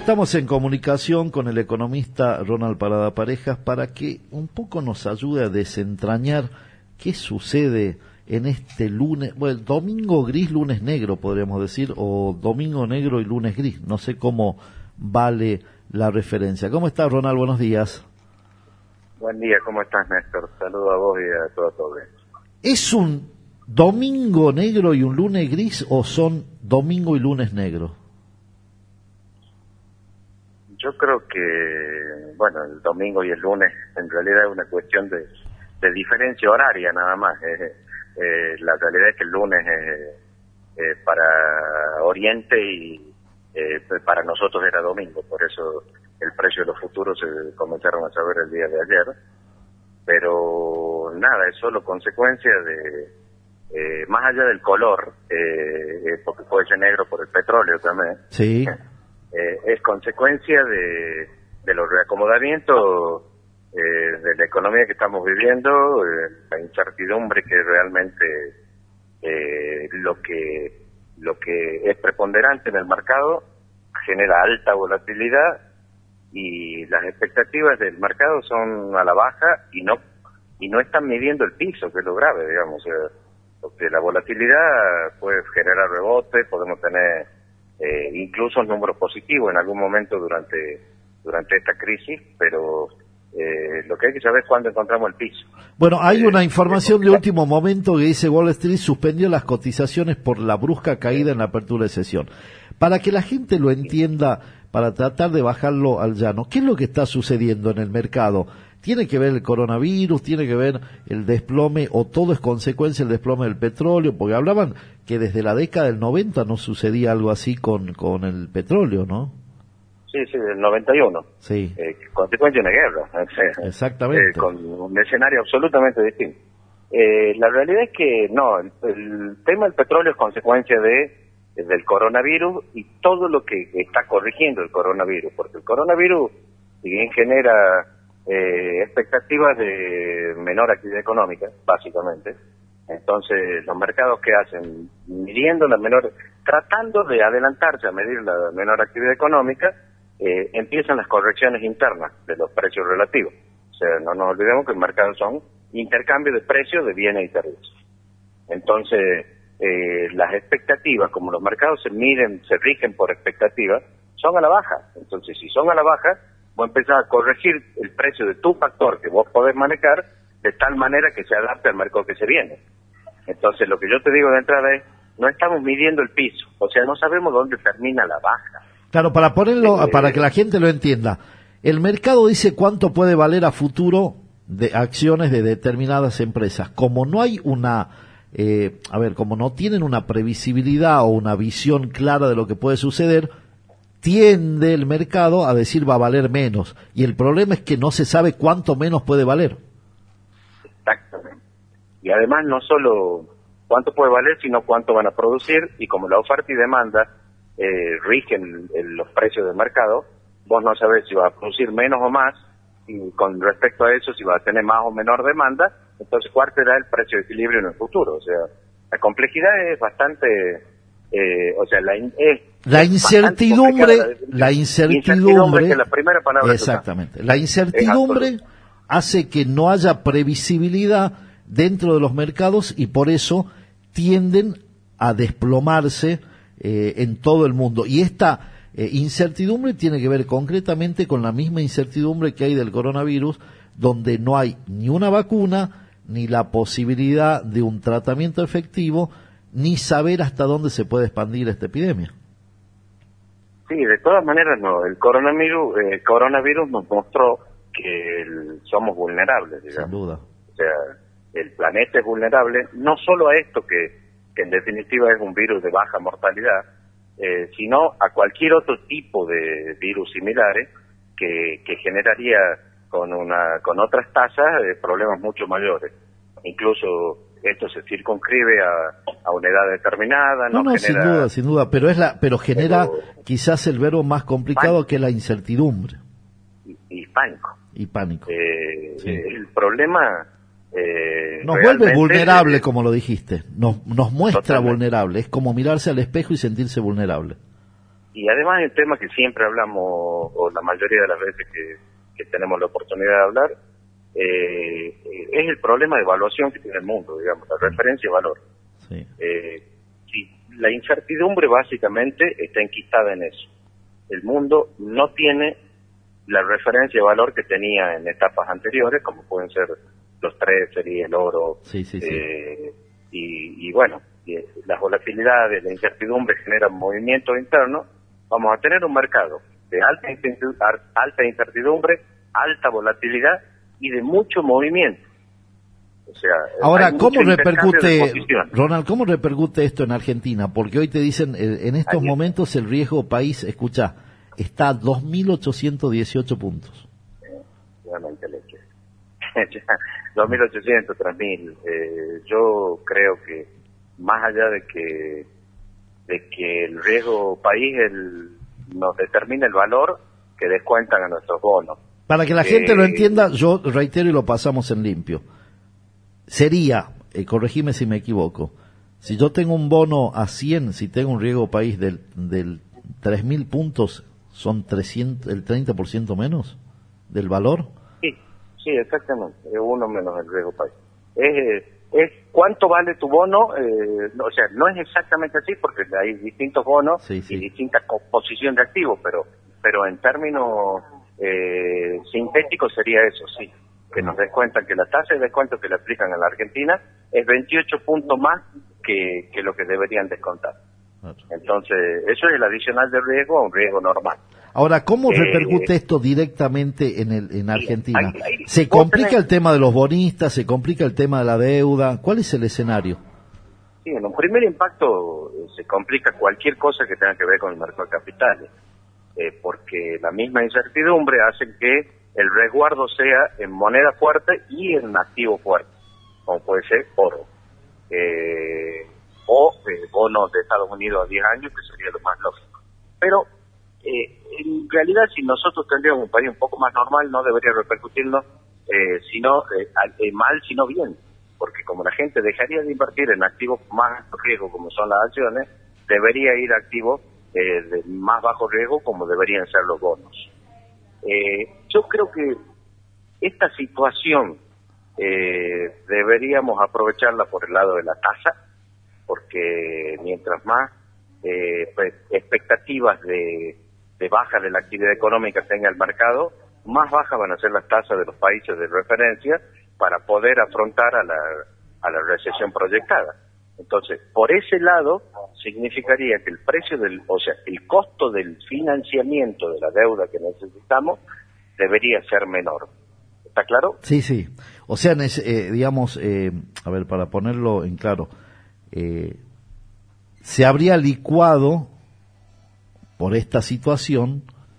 estamos en comunicación con el economista Ronald Parada Parejas para que un poco nos ayude a desentrañar qué sucede en este lunes, bueno, domingo gris, lunes negro podríamos decir, o domingo negro y lunes gris, no sé cómo vale la referencia. ¿Cómo estás, Ronald? Buenos días. Buen día, ¿cómo estás, Néstor? Saludo a vos y a todos. ¿Es un domingo negro y un lunes gris o son domingo y lunes negro? Yo creo que, bueno, el domingo y el lunes en realidad es una cuestión de diferencia horaria nada más. La realidad es que el lunes es para Oriente y para nosotros era domingo, por eso el precio de los futuros se comenzaron a saber el día de ayer. Pero nada, es solo consecuencia de, más allá del color, porque puede ser negro por el petróleo también. Sí. Es consecuencia de los reacomodamientos de la economía que estamos viviendo, la incertidumbre que realmente lo que es preponderante en el mercado genera alta volatilidad y las expectativas del mercado son a la baja y no están midiendo el piso, que es lo grave, digamos. Porque la volatilidad puede generar rebotes, podemos tener incluso números positivos en algún momento durante esta crisis, pero lo que hay que saber es cuándo encontramos el piso. Bueno, hay una información de último momento que dice Wall Street suspendió las cotizaciones por la brusca caída en la apertura de sesión. Para que la gente lo entienda, para tratar de bajarlo al llano, ¿qué es lo que está sucediendo en el mercado? ¿Tiene que ver el coronavirus? ¿Tiene que ver el desplome? ¿O todo es consecuencia del desplome del petróleo? Porque hablaban que desde la década del 90 no sucedía algo así con el petróleo, ¿no? Sí, del 91. Sí. Consecuencia de una guerra. Exactamente. Con un escenario absolutamente distinto. La realidad es que no, el tema del petróleo es consecuencia del coronavirus y todo lo que está corrigiendo el coronavirus, porque el coronavirus, si bien genera expectativas de menor actividad económica, básicamente. Entonces, los mercados que hacen, midiendo la menor, tratando de adelantarse a medir la menor actividad económica, empiezan las correcciones internas de los precios relativos. O sea, no nos olvidemos que el mercado son intercambios de precios de bienes y servicios. Entonces, las expectativas, como los mercados se rigen por expectativas, son a la baja. Entonces, si son a la baja, vos empezás a corregir el precio de tu factor que vos podés manejar de tal manera que se adapte al mercado que se viene. Entonces, lo que yo te digo de entrada es, no estamos midiendo el piso, o sea, no sabemos dónde termina la baja. Claro, para ponerlo, para que la gente lo entienda, el mercado dice cuánto puede valer a futuro de acciones de determinadas empresas. Como no hay como no tienen una previsibilidad o una visión clara de lo que puede suceder, tiende el mercado a decir va a valer menos. Y el problema es que no se sabe cuánto menos puede valer. Exactamente. Y además no solo cuánto puede valer, sino cuánto van a producir. Y como la oferta y demanda rigen los precios del mercado, vos no sabés si va a producir menos o más. Y con respecto a eso, si va a tener más o menor demanda, entonces cuál será el precio de equilibrio en el futuro. O sea, la complejidad es bastante... La incertidumbre que es la primera palabra. Exactamente. La incertidumbre hace que no haya previsibilidad dentro de los mercados y por eso tienden a desplomarse en todo el mundo. Y esta incertidumbre tiene que ver concretamente con la misma incertidumbre que hay del coronavirus, donde no hay ni una vacuna, ni la posibilidad de un tratamiento efectivo, ni saber hasta dónde se puede expandir esta epidemia. Sí, de todas maneras no. El coronavirus nos mostró que somos vulnerables, digamos. Sin duda. O sea, el planeta es vulnerable, no solo a esto que en definitiva es un virus de baja mortalidad, sino a cualquier otro tipo de virus similares que generaría con otras tasas problemas mucho mayores. Incluso esto se circunscribe a una edad determinada. No, genera... sin duda, pero genera quizás el verbo más complicado pánico. Que es la incertidumbre. Y pánico. Y pánico. Sí. El problema... nos vuelve vulnerable, como lo dijiste. Nos muestra totalmente vulnerable. Es como mirarse al espejo y sentirse vulnerable. Y además el tema que siempre hablamos, o la mayoría de las veces que tenemos la oportunidad de hablar, es el problema de evaluación que tiene el mundo, digamos, la referencia y valor. Sí. Sí, la incertidumbre básicamente está enquistada en eso. El mundo no tiene la referencia de valor que tenía en etapas anteriores, como pueden ser los treasury y el oro. Sí. Y bueno, las volatilidades, la incertidumbre generan movimientos internos. Vamos a tener un mercado de alta incertidumbre, alta volatilidad y de mucho movimiento. O sea, ahora, ¿cómo repercute, Ronald, cómo repercute esto en Argentina? Porque hoy te dicen, en estos momentos el riesgo país, escucha, está a 2.818 puntos. Realmente leche. 2.800, 3.000. Yo creo que más allá de que el riesgo país nos determina el valor que descuentan a nuestros bonos. Para que la gente lo entienda, yo reitero y lo pasamos en limpio. Sería, corregime si me equivoco, si yo tengo un bono a 100, si tengo un riesgo país del 3.000 puntos, ¿son 300, el 30% menos del valor? Sí, exactamente, es uno menos el riesgo país. Es cuánto vale tu bono, o sea, no es exactamente así porque hay distintos bonos y distintas composición de activos, pero en términos sintéticos sería eso, sí, que nos descuentan, que la tasa de descuento que le aplican a la Argentina es 28 puntos más que lo que deberían descontar. Entonces, eso es el adicional de riesgo a un riesgo normal. Ahora, ¿cómo repercute esto directamente en Argentina? ¿Se complica el tema de los bonistas? ¿Se complica el tema de la deuda? ¿Cuál es el escenario? Sí, en un primer impacto se complica cualquier cosa que tenga que ver con el mercado de capitales, porque la misma incertidumbre hace que el resguardo sea en moneda fuerte y en activo fuerte, como puede ser oro, o bonos de Estados Unidos a 10 años, que sería lo más lógico. Pero en realidad, si nosotros tendríamos un país un poco más normal, no debería repercutirnos mal, sino bien, porque como la gente dejaría de invertir en activos más alto riesgo, como son las acciones, debería ir a activos de más bajo riesgo, como deberían ser los bonos. Yo creo que esta situación deberíamos aprovecharla por el lado de la tasa, porque mientras más expectativas de baja de la actividad económica tenga el mercado, más bajas van a ser las tasas de los países de referencia para poder afrontar a la recesión proyectada. Entonces, por ese lado, significaría que el precio el costo del financiamiento de la deuda que necesitamos debería ser menor. ¿Está claro? Sí. O sea, digamos, a ver, para ponerlo en claro, se habría licuado por esta situación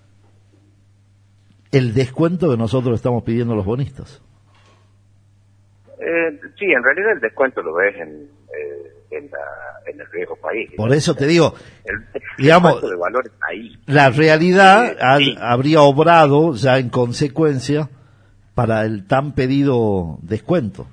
el descuento que nosotros estamos pidiendo a los bonistas. Sí, en realidad el descuento lo ves en el riesgo país. Por eso te digo, digamos, descuento de valor está ahí. La realidad sí. Habría obrado ya en consecuencia para el tan pedido descuento.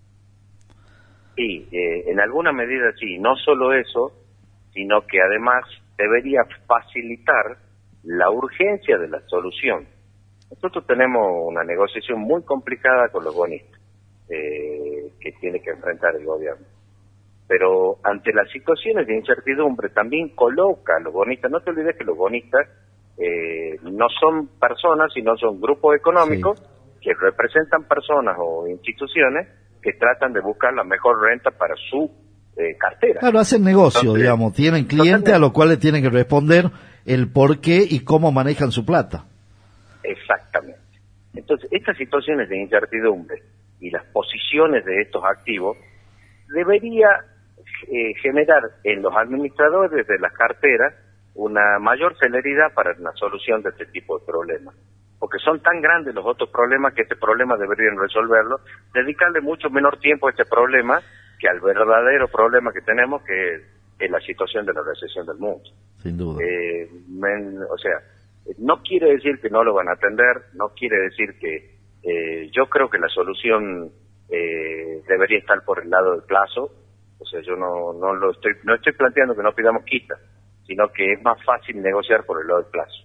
Sí, en alguna medida sí, no solo eso, sino que además debería facilitar la urgencia de la solución. Nosotros tenemos una negociación muy complicada con los bonistas que tiene que enfrentar el gobierno. Pero ante las situaciones de incertidumbre también coloca a los bonistas, no te olvides que los bonistas no son personas, sino son grupos económicos que representan personas o instituciones que tratan de buscar la mejor renta para su cartera. Claro, hacen negocio. Entonces, digamos, tienen clientes a los cuales tienen que responder el por qué y cómo manejan su plata. Exactamente. Entonces, estas situaciones de incertidumbre y las posiciones de estos activos debería generar en los administradores de las carteras una mayor celeridad para la solución de este tipo de problemas. Porque son tan grandes los otros problemas que este problema deberían resolverlo, dedicarle mucho menor tiempo a este problema que al verdadero problema que tenemos, que es la situación de la recesión del mundo. Sin duda. O sea, no quiere decir que no lo van a atender, no quiere decir que yo creo que la solución debería estar por el lado del plazo. O sea, yo no estoy planteando que no pidamos quita, sino que es más fácil negociar por el lado del plazo.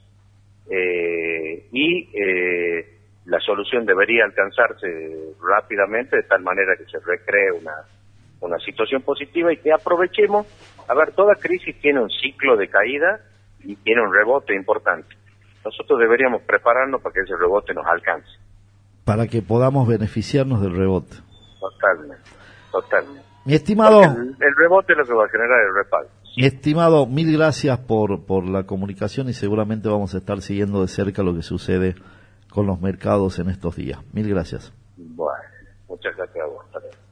La solución debería alcanzarse rápidamente, de tal manera que se recree una situación positiva y que aprovechemos. A ver, toda crisis tiene un ciclo de caída y tiene un rebote importante. Nosotros deberíamos prepararnos para que ese rebote nos alcance. Para que podamos beneficiarnos del rebote. Totalmente. Mi estimado... El rebote es lo que va a generar el respaldo. Mi estimado, mil gracias por la comunicación y seguramente vamos a estar siguiendo de cerca lo que sucede con los mercados en estos días. Mil gracias. Bueno, muchas gracias a vos.